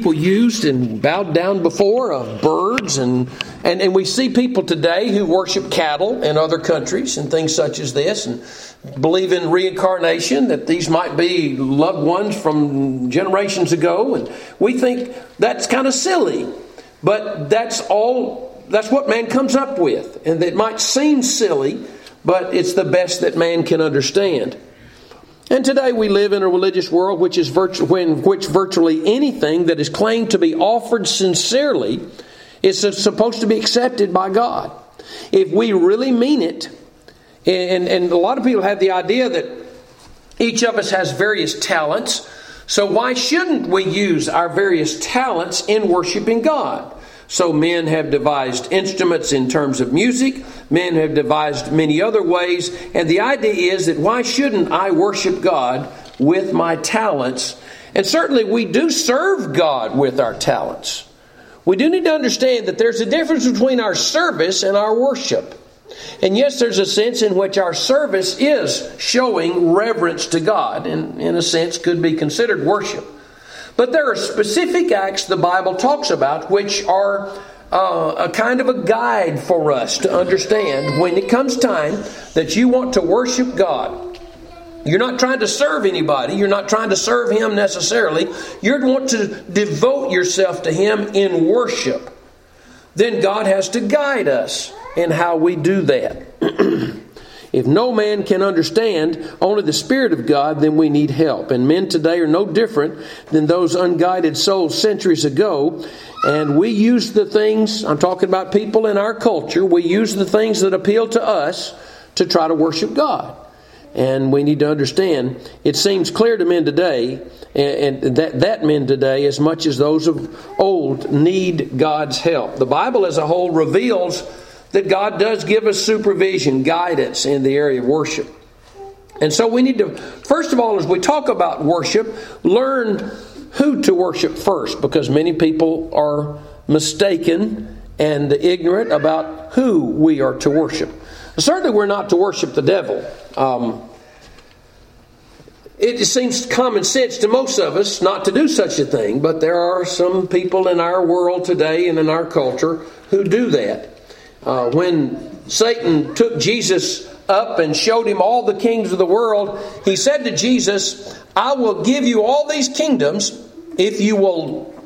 people used and bowed down before of birds, and we see people today who worship cattle in other countries and things such as this, and believe in reincarnation, that these might be loved ones from generations ago, and we think that's kind of silly, but that's what man comes up with, and it might seem silly, but it's the best that man can understand. And today we live in a religious world which virtually anything that is claimed to be offered sincerely is supposed to be accepted by God. If we really mean it, and a lot of people have the idea that each of us has various talents, so why shouldn't we use our various talents in worshiping God? So men have devised instruments in terms of music. Men have devised many other ways. And the idea is that why shouldn't I worship God with my talents? And certainly we do serve God with our talents. We do need to understand that there's a difference between our service and our worship. And yes, there's a sense in which our service is showing reverence to God, and in a sense could be considered worship. But there are specific acts the Bible talks about which are a kind of a guide for us to understand when it comes time that you want to worship God. You're not trying to serve anybody. You're not trying to serve Him necessarily. You want to devote yourself to Him in worship. Then God has to guide us in how we do that. If no man can understand only the Spirit of God, then we need help. And men today are no different than those unguided souls centuries ago. And we use the things, I'm talking about people in our culture, we use the things that appeal to us to try to worship God. And we need to understand, it seems clear to men today, and that men today, as much as those of old, need God's help. The Bible as a whole reveals that God does give us supervision, guidance in the area of worship. And so we need to, first of all, as we talk about worship, learn who to worship first, because many people are mistaken and ignorant about who we are to worship. Certainly we're not to worship the devil. It seems common sense to most of us not to do such a thing, but there are some people in our world today and in our culture who do that. When Satan took Jesus up and showed him all the kingdoms of the world, he said to Jesus, I will give you all these kingdoms if you will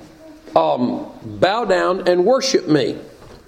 bow down and worship me.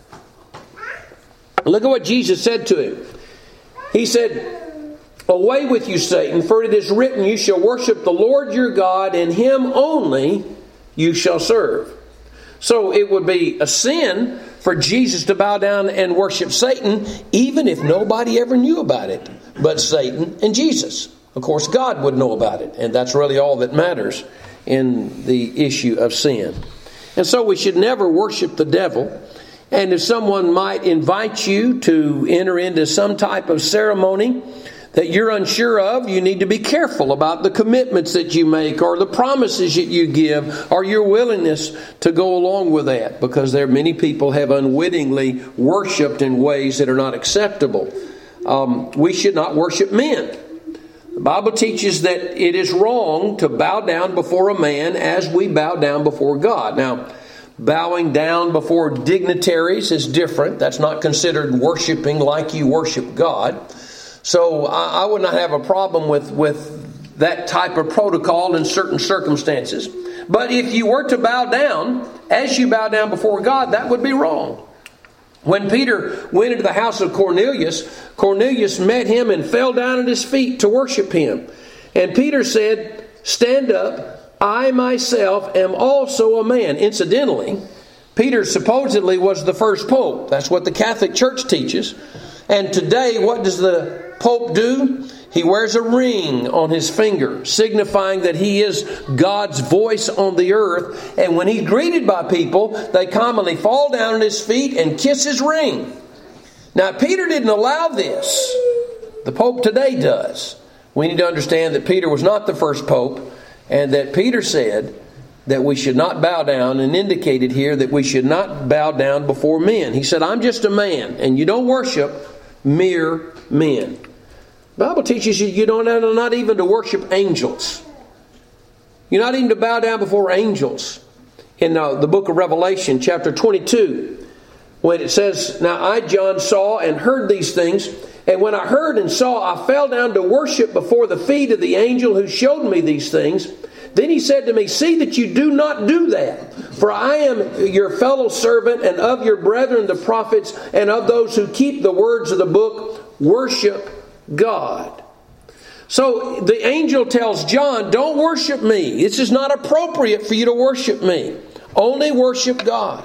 Look at what Jesus said to him. He said, away with you, Satan, for it is written, you shall worship the Lord your God, and Him only you shall serve. So it would be a sin for Jesus to bow down and worship Satan, even if nobody ever knew about it but Satan and Jesus. Of course, God would know about it, and that's really all that matters in the issue of sin. And so we should never worship the devil. And if someone might invite you to enter into some type of ceremony that you're unsure of, you need to be careful about the commitments that you make or the promises that you give or your willingness to go along with that, because there are many people have unwittingly worshipped in ways that are not acceptable. We should not worship men. The Bible teaches that it is wrong to bow down before a man as we bow down before God. Now, bowing down before dignitaries is different. That's not considered worshiping like you worship God. So I would not have a problem with that type of protocol in certain circumstances. But if you were to bow down as you bow down before God, that would be wrong. When Peter went into the house of Cornelius, Cornelius met him and fell down at his feet to worship him. And Peter said, stand up, I myself am also a man. Incidentally, Peter supposedly was the first pope. That's what the Catholic Church teaches. And today, what does the Pope do? He wears a ring on his finger, signifying that he is God's voice on the earth. And when he's greeted by people, they commonly fall down at his feet and kiss his ring. Now, Peter didn't allow this. The Pope today does. We need to understand that Peter was not the first Pope, and that Peter said that we should not bow down, and indicated here that we should not bow down before men. He said, I'm just a man, and you don't worship mere men. The Bible teaches you don't not even to worship angels. You're not even to bow down before angels. in the book of Revelation, chapter 22, when it says, "Now I, John, saw and heard these things. And when I heard and saw, I fell down to worship before the feet of the angel who showed me these things. Then he said to me, see that you do not do that. For I am your fellow servant and of your brethren the prophets and of those who keep the words of the book. Worship God." So the angel tells John, don't worship me. This is not appropriate for you to worship me. Only worship God.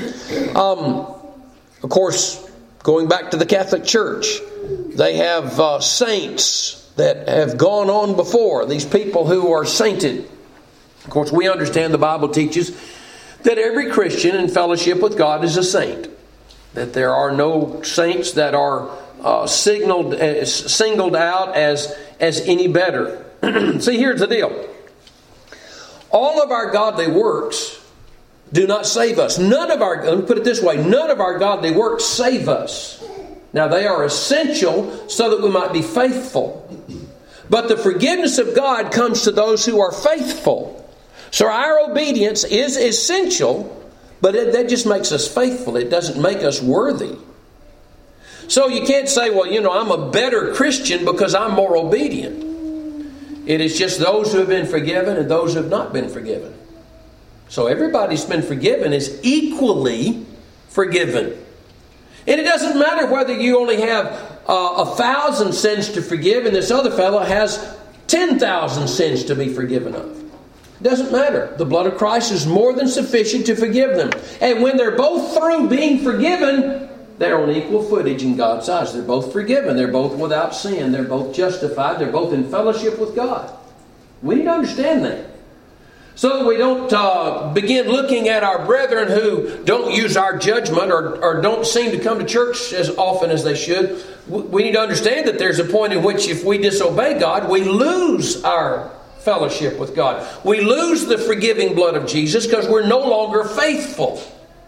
Of course, going back to the Catholic Church, they have saints that have gone on before. These people who are sainted. Of course, we understand the Bible teaches that every Christian in fellowship with God is a saint. That there are no saints that are singled out as any better. See, here's the deal. All of our godly works do not save us. Let me put it this way, none of our godly works save us. Now, they are essential so that we might be faithful. But the forgiveness of God comes to those who are faithful. So our obedience is essential, but that just makes us faithful. It doesn't make us worthy. So you can't say, well, I'm a better Christian because I'm more obedient. It is just those who have been forgiven and those who have not been forgiven. So everybody who's been forgiven is equally forgiven. And it doesn't matter whether you only have 1,000 sins to forgive and this other fellow has 10,000 sins to be forgiven of. It doesn't matter. The blood of Christ is more than sufficient to forgive them. And when they're both through being forgiven, they're on equal footage in God's eyes. They're both forgiven. They're both without sin. They're both justified. They're both in fellowship with God. We need to understand that. So that we don't begin looking at our brethren who don't use our judgment or don't seem to come to church as often as they should. We need to understand that there's a point in which if we disobey God, we lose our fellowship with God. We lose the forgiving blood of Jesus because we're no longer faithful.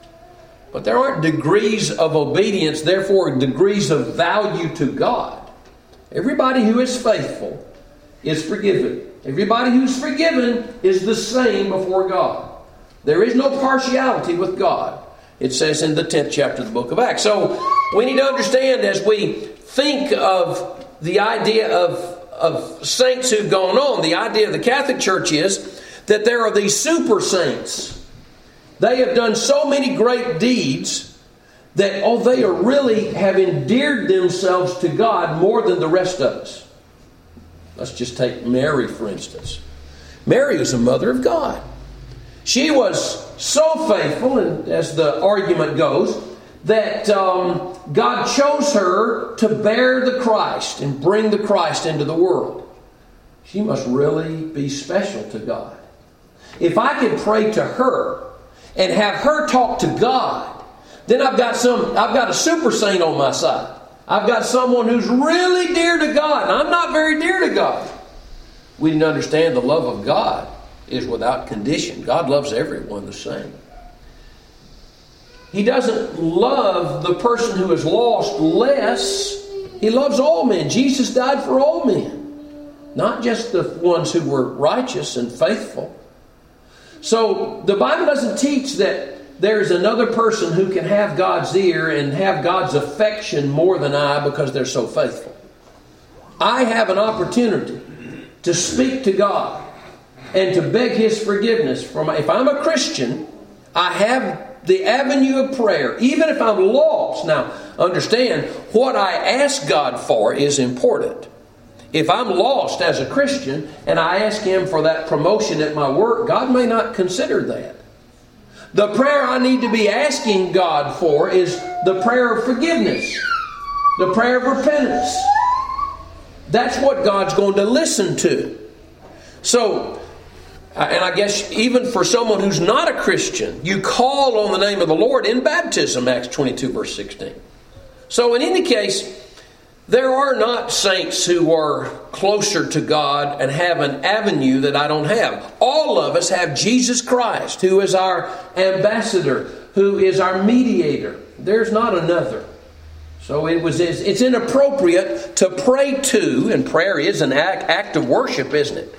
But there aren't degrees of obedience, therefore degrees of value to God. Everybody who is faithful is forgiven. Everybody who's forgiven is the same before God. There is no partiality with God. It says in the 10th chapter of the book of Acts. So we need to understand as we think of the idea of saints who've gone on, the idea of the Catholic Church is that there are these super saints. They have done so many great deeds that they really have endeared themselves to God more than the rest of us. Let's just take Mary, for instance. Mary was a mother of God. She was so faithful, and as the argument goes, that God chose her to bear the Christ and bring the Christ into the world. She must really be special to God. If I could pray to her and have her talk to God, then I've got a super saint on my side. I've got someone who's really dear to God, and I'm not very dear to God. We need to understand the love of God is without condition. God loves everyone the same. He doesn't love the person who is lost less. He loves all men. Jesus died for all men, not just the ones who were righteous and faithful. So the Bible doesn't teach that there's another person who can have God's ear and have God's affection more than I because they're so faithful. I have an opportunity to speak to God and to beg His forgiveness. If I'm a Christian, I have the avenue of prayer, even if I'm lost. Now, understand, what I ask God for is important. If I'm lost as a Christian and I ask Him for that promotion at my work, God may not consider that. The prayer I need to be asking God for is the prayer of forgiveness, the prayer of repentance. That's what God's going to listen to. So, and I guess even for someone who's not a Christian, you call on the name of the Lord in baptism, Acts 22, verse 16. So in any case, there are not saints who are closer to God and have an avenue that I don't have. All of us have Jesus Christ, who is our ambassador, who is our mediator. There's not another. So it's inappropriate to pray to, and prayer is an act of worship, isn't it?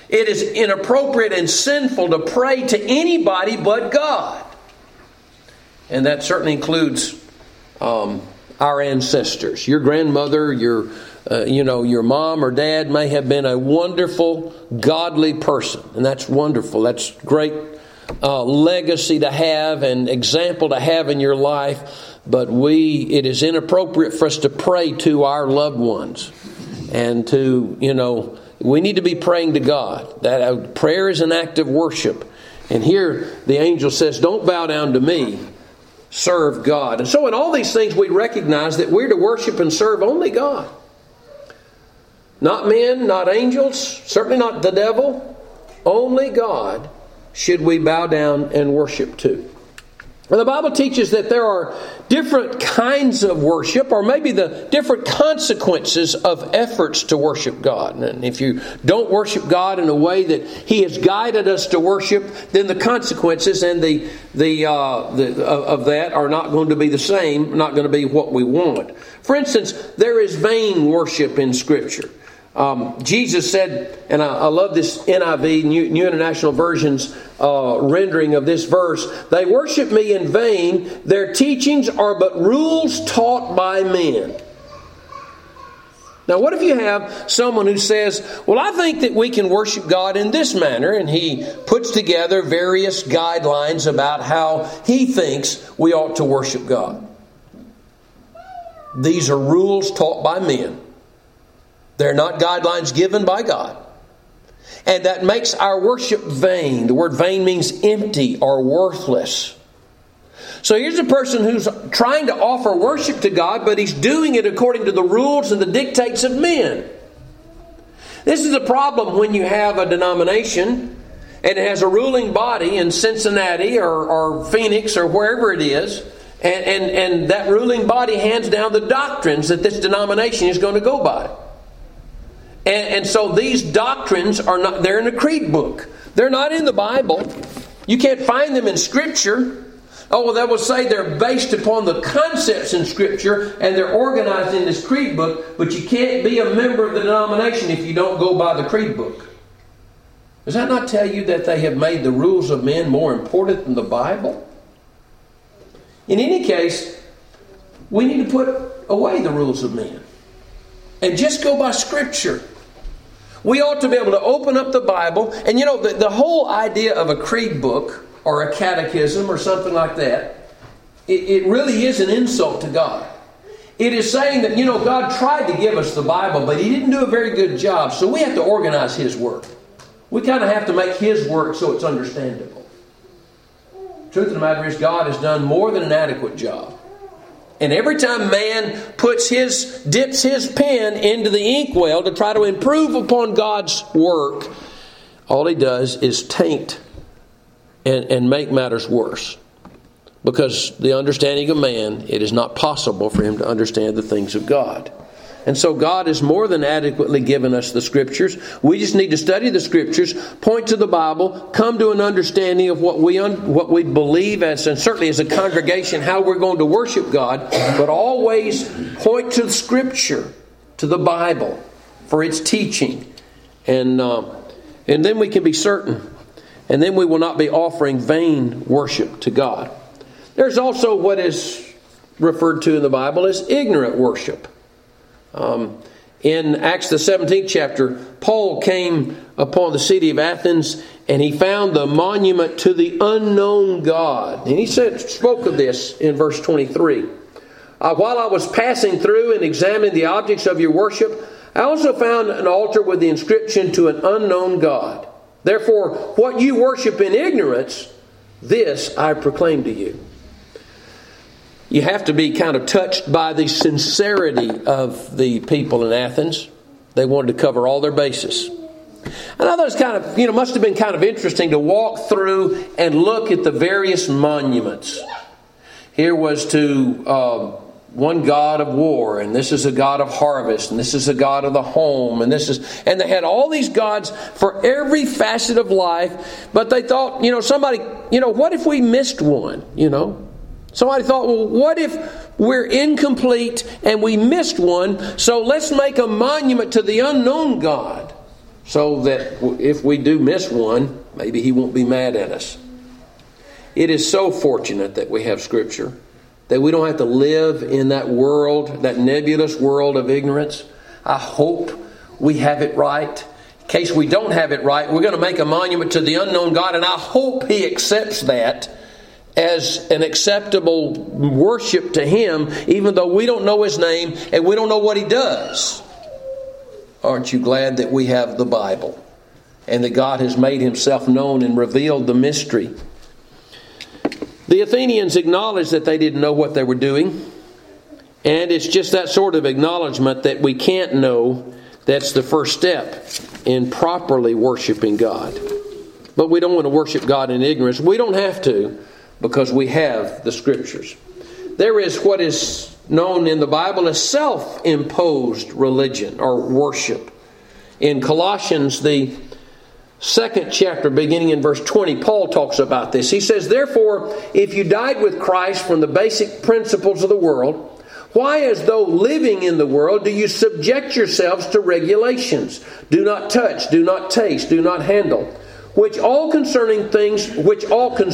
It is inappropriate and sinful to pray to anybody but God. And that certainly includes our ancestors. Your grandmother, your mom or dad may have been a wonderful, godly person. And that's wonderful. That's great legacy to have and example to have in your life. But it is inappropriate for us to pray to our loved ones. And we need to be praying to God. That prayer is an act of worship. And here the angel says, don't bow down to me. Serve God. And so in all these things we recognize that we're to worship and serve only God. Not men, not angels, certainly not the devil. Only God should we bow down and worship to. And the Bible teaches that there are different kinds of worship, or maybe the different consequences of efforts to worship God. And if you don't worship God in a way that He has guided us to worship, then the consequences and of that are not going to be the same, not going to be what we want. For instance, there is vain worship in Scripture. Jesus said, and I love this NIV, New International Version's rendering of this verse, they worship me in vain. Their teachings are but rules taught by men. Now, what if you have someone who says, well, I think that we can worship God in this manner, and he puts together various guidelines about how he thinks we ought to worship God. These are rules taught by men. They're not guidelines given by God. And that makes our worship vain. The word vain means empty or worthless. So here's a person who's trying to offer worship to God, but he's doing it according to the rules and the dictates of men. This is a problem when you have a denomination and it has a ruling body in Cincinnati or Phoenix or wherever it is, and that ruling body hands down the doctrines that this denomination is going to go by. And so these doctrines are not, they're in a creed book. They're not in the Bible. You can't find them in Scripture. Oh, well, they will say they're based upon the concepts in Scripture and they're organized in this creed book, but you can't be a member of the denomination if you don't go by the creed book. Does that not tell you that they have made the rules of men more important than the Bible? In any case, we need to put away the rules of men and just go by Scripture. We ought to be able to open up the Bible. And the whole idea of a creed book or a catechism or something like that, it really is an insult to God. It is saying that, God tried to give us the Bible, but He didn't do a very good job. So we have to organize His work. We kind of have to make His work so it's understandable. The truth of the matter is God has done more than an adequate job. And every time man dips his pen into the inkwell to try to improve upon God's work, all he does is taint and make matters worse. Because the understanding of man, it is not possible for him to understand the things of God. And so God has more than adequately given us the Scriptures. We just need to study the Scriptures, point to the Bible, come to an understanding of what we believe as, and certainly as a congregation, how we're going to worship God, but always point to the Scripture, to the Bible, for its teaching. And then we can be certain. And then we will not be offering vain worship to God. There's also what is referred to in the Bible as ignorant worship. In Acts the 17th chapter, Paul came upon the city of Athens and he found the monument to the unknown God. And he spoke of this in verse 23. While I was passing through and examining the objects of your worship, I also found an altar with the inscription to an unknown God. Therefore, what you worship in ignorance, this I proclaim to you. You have to be kind of touched by the sincerity of the people in Athens. They wanted to cover all their bases. And I thought it was must have been kind of interesting to walk through and look at the various monuments. Here was to one god of war, and this is a god of harvest, and this is a god of the home, and they had all these gods for every facet of life. But they thought, what if we missed one? Somebody thought, well, what if we're incomplete and we missed one? So let's make a monument to the unknown God. so that if we do miss one, maybe He won't be mad at us. It is so fortunate that we have Scripture, that we don't have to live in that world, that nebulous world of ignorance. I hope we have it right. In case we don't have it right, we're going to make a monument to the unknown God, and I hope He accepts that as an acceptable worship to Him, even though we don't know His name and we don't know what He does. Aren't you glad that we have the Bible and that God has made Himself known and revealed the mystery? The Athenians acknowledged that they didn't know what they were doing, and it's just that sort of acknowledgement that we can't know that's the first step in properly worshiping God. But we don't want to worship God in ignorance. We don't have to, because we have the Scriptures. There is what is known in the Bible as self-imposed religion or worship. In Colossians, the 2nd chapter, beginning in verse 20, Paul talks about this. He says, "Therefore, if you died with Christ from the basic principles of the world, why, as though living in the world, do you subject yourselves to regulations? Do not touch, do not taste, do not handle, which all concern things which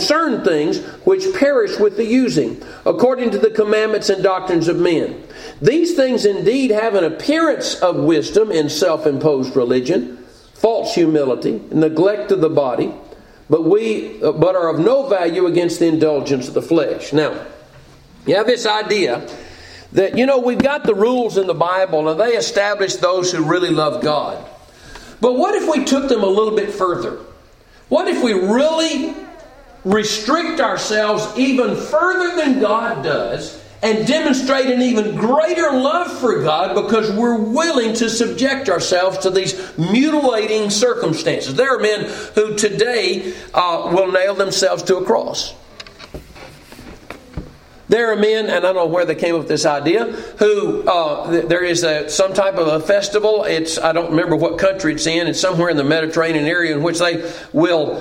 perish with the using, according to the commandments and doctrines of men. These things indeed have an appearance of wisdom in self-imposed religion, false humility, neglect of the body, but are of no value against the indulgence of the flesh." Now, you have this idea that, we've got the rules in the Bible and they establish those who really love God. But what if we took them a little bit further? What if we really restrict ourselves even further than God does and demonstrate an even greater love for God because we're willing to subject ourselves to these mutilating circumstances? There are men who today will nail themselves to a cross. There are men, and I don't know where they came up with this idea, who there is some type of a festival. I don't remember what country it's in. It's somewhere in the Mediterranean area in which they will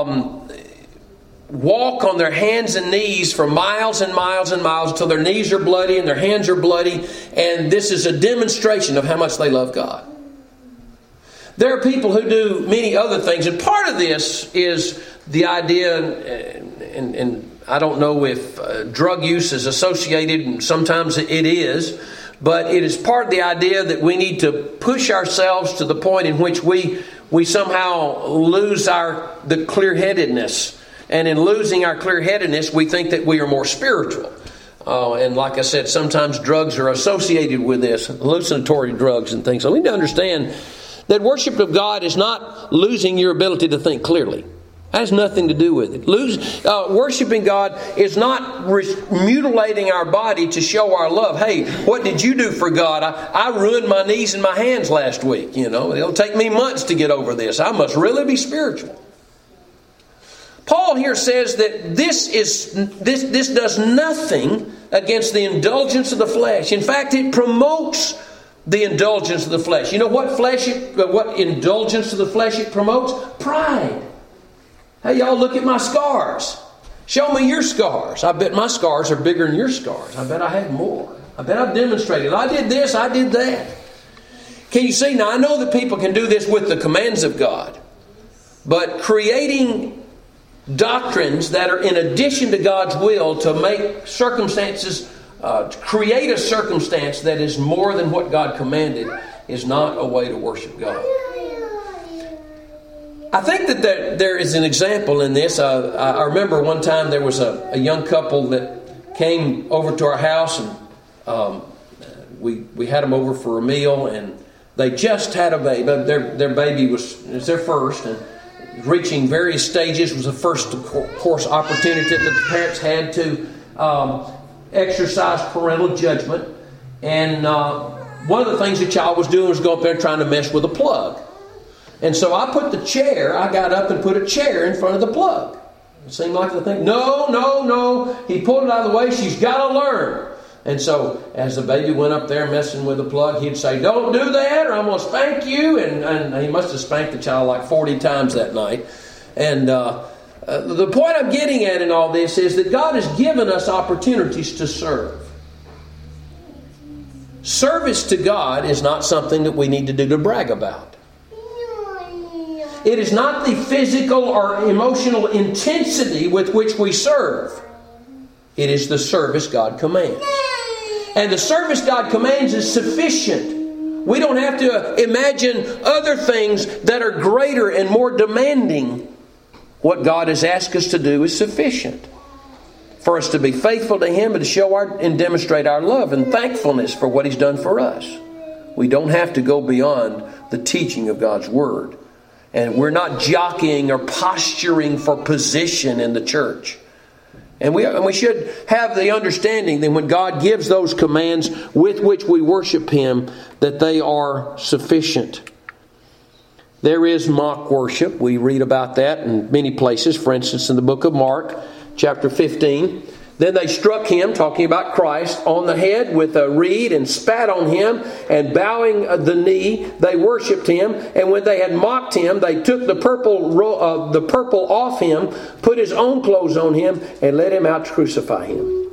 walk on their hands and knees for miles and miles and miles until their knees are bloody and their hands are bloody. And this is a demonstration of how much they love God. There are people who do many other things. And part of this is the idea, and I don't know if drug use is associated, and sometimes it is, but it is part of the idea that we need to push ourselves to the point in which we somehow lose the clear-headedness. And in losing our clear-headedness, we think that we are more spiritual. And like I said, sometimes drugs are associated with this, hallucinatory drugs and things. So we need to understand that worship of God is not losing your ability to think clearly. That has nothing to do with it. Worshiping God is not mutilating our body to show our love. Hey, what did you do for God? I ruined my knees and my hands last week. It'll take me months to get over this. I must really be spiritual. Paul here says that this does nothing against the indulgence of the flesh. In fact, it promotes the indulgence of the flesh. You know what indulgence of the flesh it promotes? Pride. Hey, y'all, look at my scars. Show me your scars. I bet my scars are bigger than your scars. I bet I have more. I bet I've demonstrated. I did this, I did that. Can you see? Now, I know that people can do this with the commands of God. But creating doctrines that are in addition to God's will to make circumstances, create a circumstance that is more than what God commanded is not a way to worship God. I think that there is an example in this. I remember one time there was a young couple that came over to our house, and we had them over for a meal, and they just had a baby. Their baby was their first, and reaching various stages. Was the first, of course, opportunity that the parents had to exercise parental judgment. And one of the things the child was doing was go up there and trying to mess with a plug. And so I got up and put a chair in front of the plug. It seemed like the thing, no. He pulled it out of the way. She's got to learn. And so as the baby went up there messing with the plug, he'd say, "Don't do that or I'm going to spank you." And he must have spanked the child like 40 times that night. And the point I'm getting at in all this is that God has given us opportunities to serve. Service to God is not something that we need to do to brag about. it is not the physical or emotional intensity with which we serve. It is the service God commands. And the service God commands is sufficient. We don't have to imagine other things that are greater and more demanding. What God has asked us to do is sufficient for us to be faithful to Him and to show and demonstrate our love and thankfulness for what He's done for us. We don't have to go beyond the teaching of God's Word. And we're not jockeying or posturing for position in the church. And we should have the understanding that when God gives those commands with which we worship Him, that they are sufficient. There is mock worship. We read about that in many places. For instance, in the book of Mark, chapter 15. Then they struck Him, talking about Christ, on the head with a reed and spat on Him, and bowing the knee, they worshipped Him. And when they had mocked Him, they took the purple off Him, put His own clothes on Him, and led Him out to crucify Him.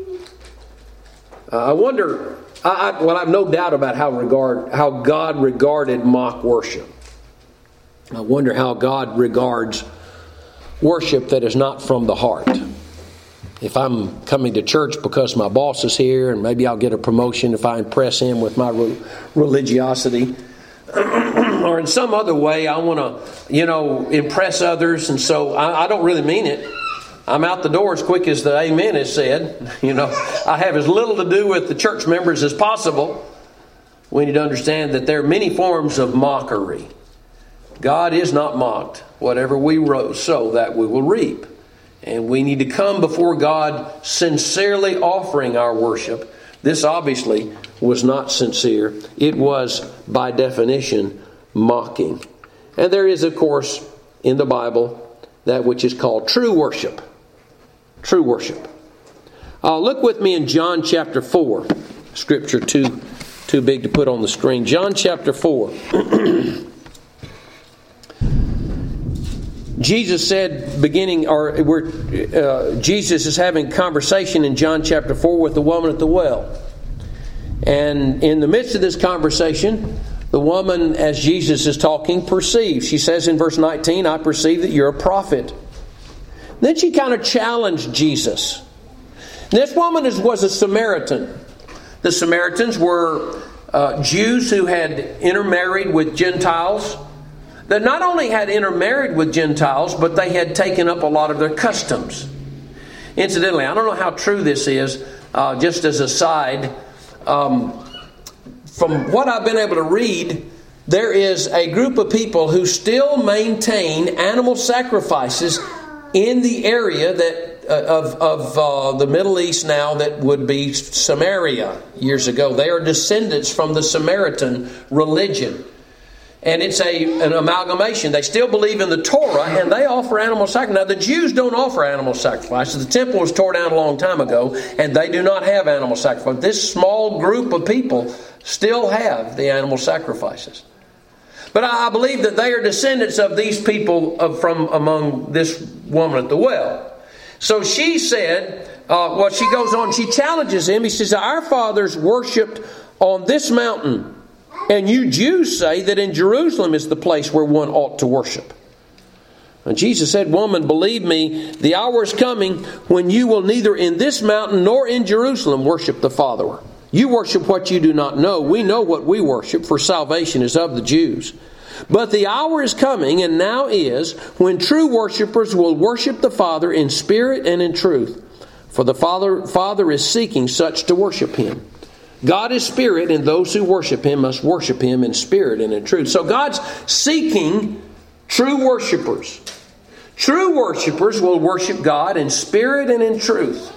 I wonder, I have no doubt about how God regarded mock worship. I wonder how God regards worship that is not from the heart. If I'm coming to church because my boss is here, and maybe I'll get a promotion if I impress him with my religiosity, or in some other way I want to, impress others, and so I don't really mean it. I'm out the door as quick as the amen is said. I have as little to do with the church members as possible. We need to understand that there are many forms of mockery. God is not mocked. Whatever we sow, that we will reap. And we need to come before God sincerely offering our worship. This obviously was not sincere. It was, by definition, mocking. And there is, of course, in the Bible, that which is called true worship. True worship. Look with me in John chapter 4. Scripture too big to put on the screen. John chapter 4. Jesus said, Jesus is having a conversation in John chapter 4 with the woman at the well. And in the midst of this conversation, the woman, as Jesus is talking, perceives. She says in verse 19, I perceive that you're a prophet. Then she kind of challenged Jesus. This woman was a Samaritan. The Samaritans were Jews who had intermarried with Gentiles, that not only had intermarried with Gentiles, but they had taken up a lot of their customs. Incidentally, I don't know how true this is, just as a side. From what I've been able to read, there is a group of people who still maintain animal sacrifices in the area that of the Middle East now that would be Samaria years ago. They are descendants from the Samaritan religion. And it's an amalgamation. They still believe in the Torah, and they offer animal sacrifice. Now, the Jews don't offer animal sacrifices. The temple was torn down a long time ago, and they do not have animal sacrifice. This small group of people still have the animal sacrifices. But I believe that they are descendants of these people from among this woman at the well. So she said, she goes on, she challenges him. He says, our fathers worshipped on this mountain, and you Jews say that in Jerusalem is the place where one ought to worship. And Jesus said, woman, believe me, the hour is coming when you will neither in this mountain nor in Jerusalem worship the Father. You worship what you do not know. We know what we worship, for salvation is of the Jews. But the hour is coming, and now is, when true worshipers will worship the Father in spirit and in truth. For the Father is seeking such to worship Him. God is spirit, and those who worship Him must worship Him in spirit and in truth. So God's seeking true worshipers. True worshipers will worship God in spirit and in truth.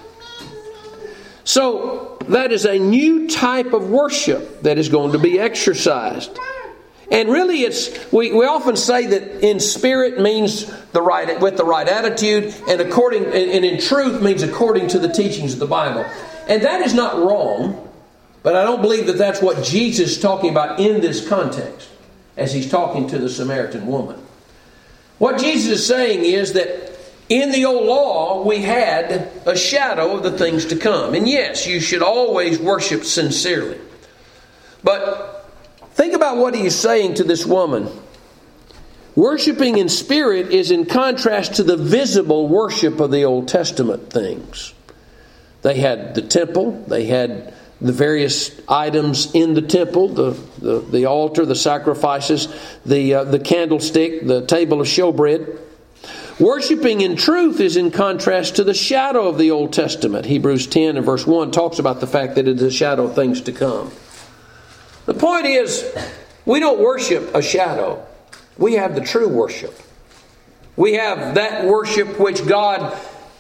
So that is a new type of worship that is going to be exercised. And really, we often say that in spirit means with the right attitude, and in truth means according to the teachings of the Bible. And that is not wrong. But I don't believe that that's what Jesus is talking about in this context as He's talking to the Samaritan woman. What Jesus is saying is that in the old law, we had a shadow of the things to come. And yes, you should always worship sincerely. But think about what He is saying to this woman. Worshiping in spirit is in contrast to the visible worship of the Old Testament things. They had the temple, they had the various items in the temple, the altar, the sacrifices, the candlestick, the table of showbread. Worshiping in truth is in contrast to the shadow of the Old Testament. Hebrews 10 and verse 1 talks about the fact that it is a shadow of things to come. The point is, we don't worship a shadow. We have the true worship. We have that worship which God,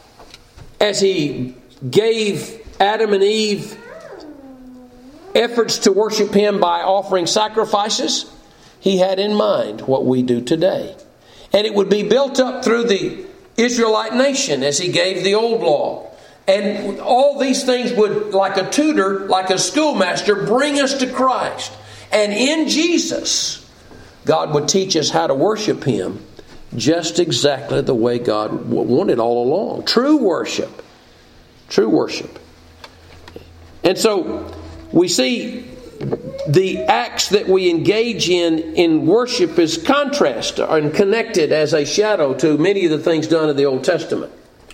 as He gave Adam and Eve efforts to worship Him by offering sacrifices, He had in mind what we do today. And it would be built up through the Israelite nation as He gave the old law. And all these things would, like a tutor, like a schoolmaster, bring us to Christ. And in Jesus, God would teach us how to worship Him just exactly the way God wanted all along. True worship. True worship. And so we see the acts that we engage in worship is contrast and connected as a shadow to many of the things done in the Old Testament.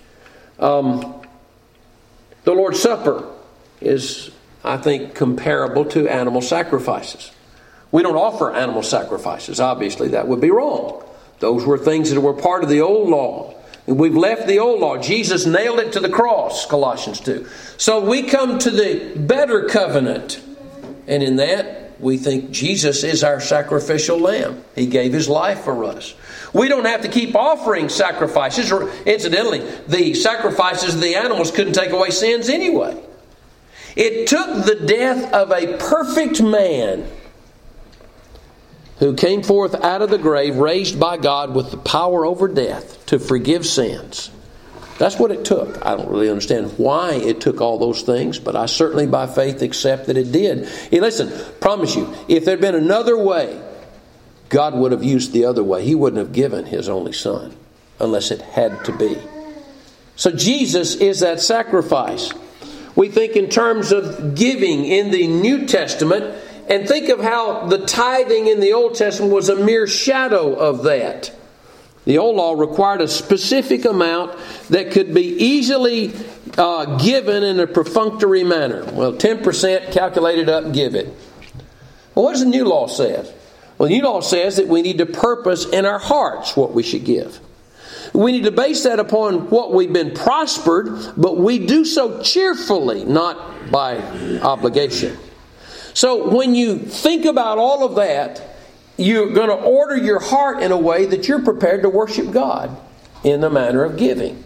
The Lord's Supper is, I think, comparable to animal sacrifices. We don't offer animal sacrifices. Obviously, that would be wrong. Those were things that were part of the old law. And we've left the old law. Jesus nailed it to the cross, Colossians 2. So we come to the better covenant. And in that, we think Jesus is our sacrificial lamb. He gave His life for us. We don't have to keep offering sacrifices. Or, incidentally, the sacrifices of the animals couldn't take away sins anyway. It took the death of a perfect man who came forth out of the grave, raised by God with the power over death to forgive sins. That's what it took. I don't really understand why it took all those things, but I certainly by faith accept that it did. Hey, listen, promise you, if there had been another way, God would have used the other way. He wouldn't have given His only Son unless it had to be. So Jesus is that sacrifice. We think in terms of giving in the New Testament, and think of how the tithing in the Old Testament was a mere shadow of that. The old law required a specific amount that could be easily given in a perfunctory manner. Well, 10% calculated up, give it. Well, what does the new law say? Well, the new law says that we need to purpose in our hearts what we should give. We need to base that upon what we've been prospered, but we do so cheerfully, not by obligation. So when you think about all of that, you're going to order your heart in a way that you're prepared to worship God in the manner of giving.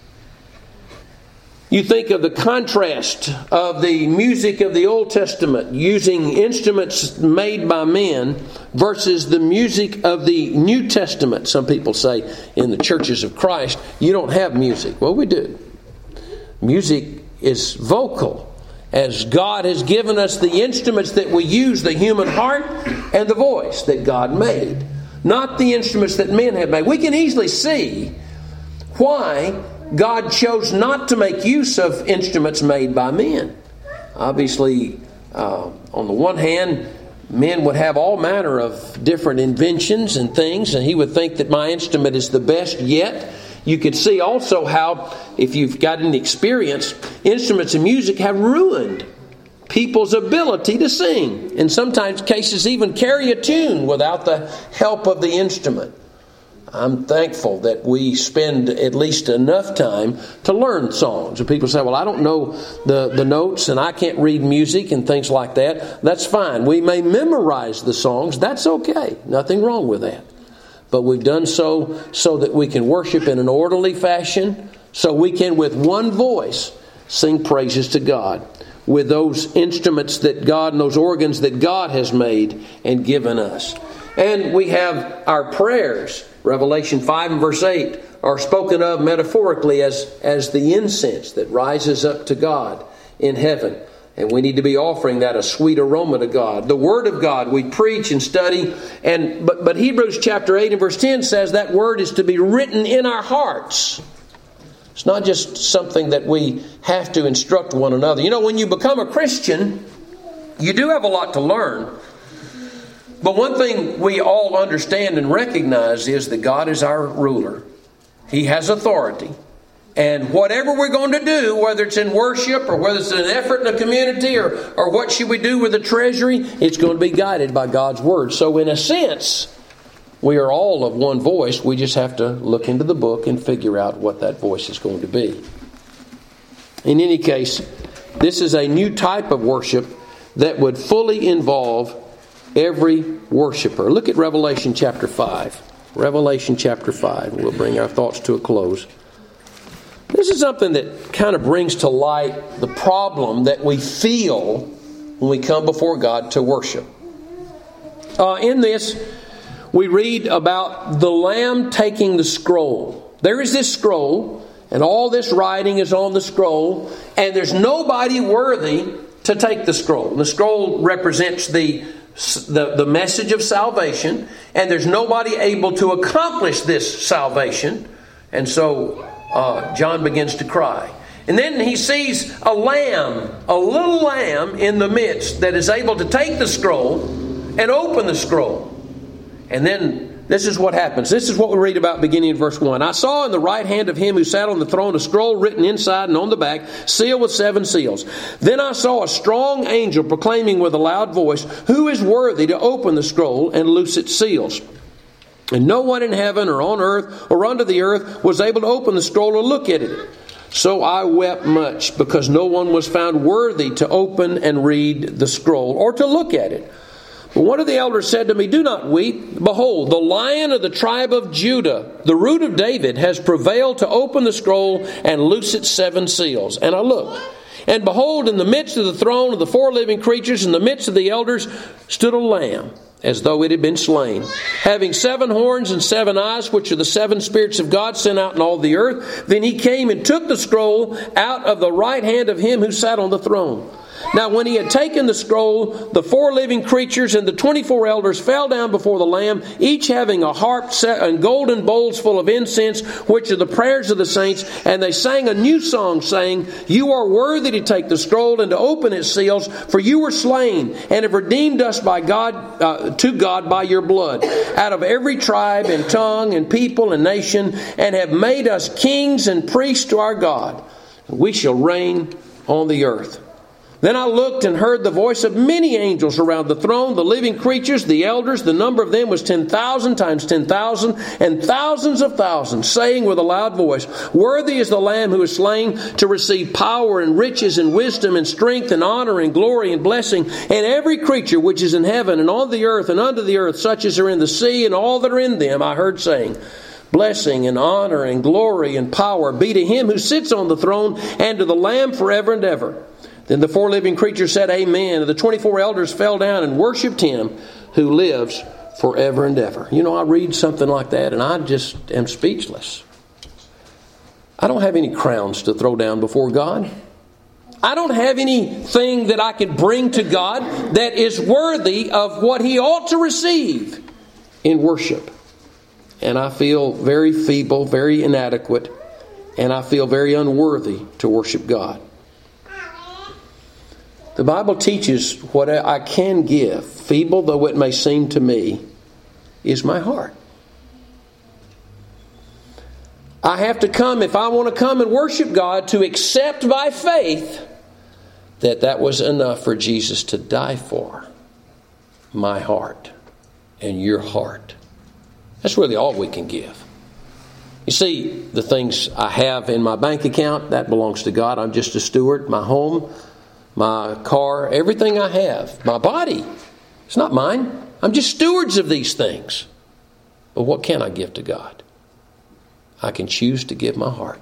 You think of the contrast of the music of the Old Testament using instruments made by men versus the music of the New Testament. Some people say in the churches of Christ, you don't have music. Well, we do. Music is vocal. As God has given us the instruments that we use, the human heart and the voice that God made, not the instruments that men have made. We can easily see why God chose not to make use of instruments made by men. Obviously, on the one hand, men would have all manner of different inventions and things, and He would think that my instrument is the best yet. You could see also how, if you've got any experience, instruments and music have ruined people's ability to sing. In sometimes cases, even carry a tune without the help of the instrument. I'm thankful that we spend at least enough time to learn songs. And people say, well, I don't know the notes and I can't read music and things like that. That's fine. We may memorize the songs. That's okay. Nothing wrong with that. But we've done so that we can worship in an orderly fashion, so we can with one voice sing praises to God with those instruments that God and those organs that God has made and given us. And we have our prayers. Revelation 5 and verse 8 are spoken of metaphorically as the incense that rises up to God in heaven. And we need to be offering that a sweet aroma to God. The Word of God we preach and study. But Hebrews chapter 8 and verse 10 says that Word is to be written in our hearts. It's not just something that we have to instruct one another. You know, when you become a Christian, you do have a lot to learn. But one thing we all understand and recognize is that God is our ruler. He has authority. And whatever we're going to do, whether it's in worship or whether it's an effort in the community or what should we do with the treasury, it's going to be guided by God's Word. So in a sense, we are all of one voice. We just have to look into the book and figure out what that voice is going to be. In any case, this is a new type of worship that would fully involve every worshiper. Look at Revelation chapter 5. Revelation chapter 5. We'll bring our thoughts to a close. This is something that kind of brings to light the problem that we feel when we come before God to worship. In this, we read about the Lamb taking the scroll. There is this scroll, and all this writing is on the scroll, and there's nobody worthy to take the scroll. The scroll represents the message of salvation, and there's nobody able to accomplish this salvation. And so John begins to cry. And then he sees a lamb, a little lamb in the midst that is able to take the scroll and open the scroll. And then this is what happens. This is what we read about beginning in verse 1. I saw in the right hand of him who sat on the throne a scroll written inside and on the back, sealed with 7 seals. Then I saw a strong angel proclaiming with a loud voice, "Who is worthy to open the scroll and loose its seals?" And no one in heaven or on earth or under the earth was able to open the scroll or look at it. So I wept much because no one was found worthy to open and read the scroll or to look at it. But one of the elders said to me, "Do not weep. Behold, the Lion of the tribe of Judah, the Root of David, has prevailed to open the scroll and loose its 7 seals." And I looked, and behold, in the midst of the throne of the 4 living creatures, in the midst of the elders, stood a lamb, as though it had been slain, having 7 horns and 7 eyes, which are the 7 spirits of God sent out in all the earth. Then he came and took the scroll out of the right hand of him who sat on the throne. Now when he had taken the scroll, the 4 living creatures and the 24 elders fell down before the Lamb, each having a harp set and golden bowls full of incense, which are the prayers of the saints. And they sang a new song, saying, "You are worthy to take the scroll and to open its seals, for you were slain and have redeemed us by God to God by your blood, out of every tribe and tongue and people and nation, and have made us kings and priests to our God. We shall reign on the earth." Then I looked and heard the voice of many angels around the throne, the living creatures, the elders. The number of them was 10,000 times 10,000, and thousands of thousands, saying with a loud voice, "Worthy is the Lamb who is slain to receive power and riches and wisdom and strength and honor and glory and blessing. And every creature which is in heaven and on the earth and under the earth, such as are in the sea and all that are in them, I heard saying, Blessing and honor and glory and power be to him who sits on the throne and to the Lamb forever and ever." Then the 4 living creatures said, "Amen." And the 24 elders fell down and worshipped him who lives forever and ever. You know, I read something like that and I just am speechless. I don't have any crowns to throw down before God. I don't have anything that I could bring to God that is worthy of what he ought to receive in worship. And I feel very feeble, very inadequate, and I feel very unworthy to worship God. The Bible teaches what I can give, feeble though it may seem to me, is my heart. I have to come, if I want to come and worship God, to accept by faith that was enough for Jesus to die for my heart and your heart. That's really all we can give. You see, the things I have in my bank account, that belongs to God. I'm just a steward. My home, my car, everything I have, my body, it's not mine. I'm just stewards of these things. But what can I give to God? I can choose to give my heart.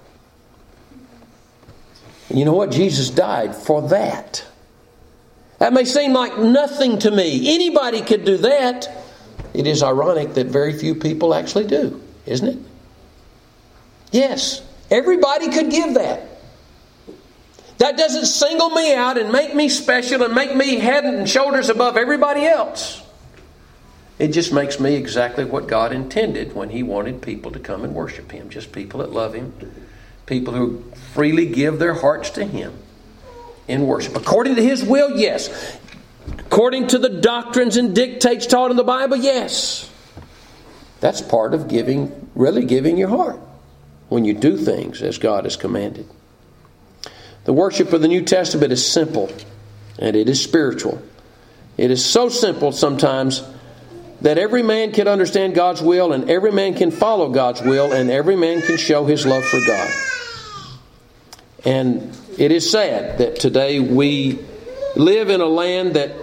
And you know what? Jesus died for that. That may seem like nothing to me. Anybody could do that. It is ironic that very few people actually do, isn't it? Yes, everybody could give that. That doesn't single me out and make me special and make me head and shoulders above everybody else. It just makes me exactly what God intended when he wanted people to come and worship him. Just people that love him. People who freely give their hearts to him in worship. According to his will, yes. according to the doctrines and dictates taught in the Bible? Yes. That's part of really giving your heart, when you do things as God has commanded. The worship of the New Testament is simple, and it is spiritual. It is so simple sometimes that every man can understand God's will, and every man can follow God's will, and every man can show his love for God. And it is sad that today we live in a land that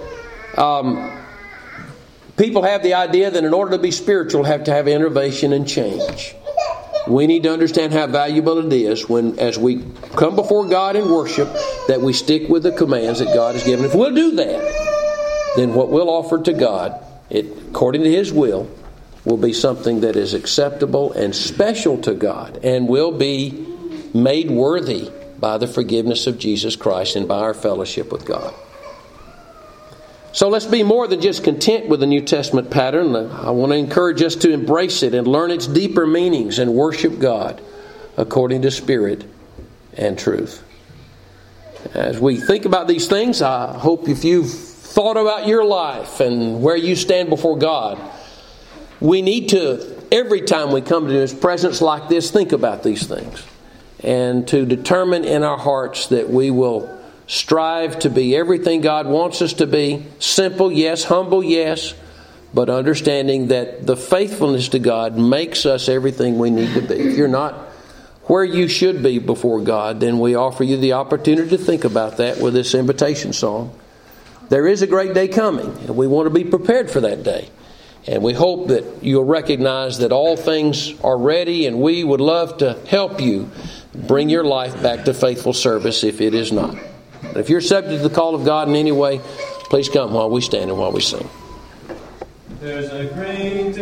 people have the idea that in order to be spiritual, have to have innovation and change. We need to understand how valuable it is as we come before God in worship, that we stick with the commands that God has given. If we'll do that, then what we'll offer to God, according to His will be something that is acceptable and special to God, and will be made worthy by the forgiveness of Jesus Christ and by our fellowship with God. So let's be more than just content with the New Testament pattern. I want to encourage us to embrace it and learn its deeper meanings and worship God according to Spirit and truth. As we think about these things, I hope if you've thought about your life and where you stand before God, we need to, every time we come to His presence like this, think about these things. And to determine in our hearts that we will strive to be everything God wants us to be. Simple, yes. Humble, yes. But understanding that the faithfulness to God makes us everything we need to be. If you're not where you should be before God, then we offer you the opportunity to think about that with this invitation song. There is a great day coming, and we want to be prepared for that day. And we hope that you'll recognize that all things are ready, and we would love to help you bring your life back to faithful service if it is not. If you're subject to the call of God in any way, please come while we stand and while we sing. There's a great